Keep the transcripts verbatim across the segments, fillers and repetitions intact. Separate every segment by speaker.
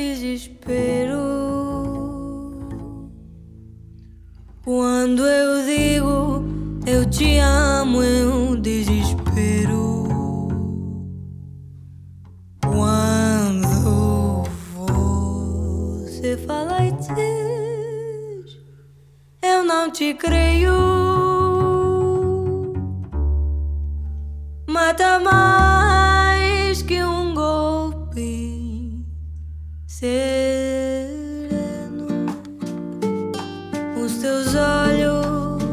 Speaker 1: desespero. Quando eu digo eu te amo, eu desespero. Quando você fala e diz eu não te creio, mata mais que um golpe sereno. Os teus olhos,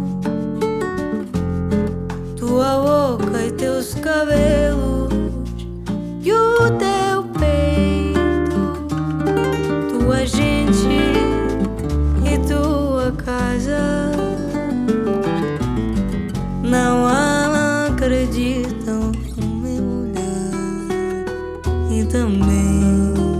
Speaker 1: tua boca e teus cabelos e o teu peito, tua gente e tua casa não acreditam em mulher e também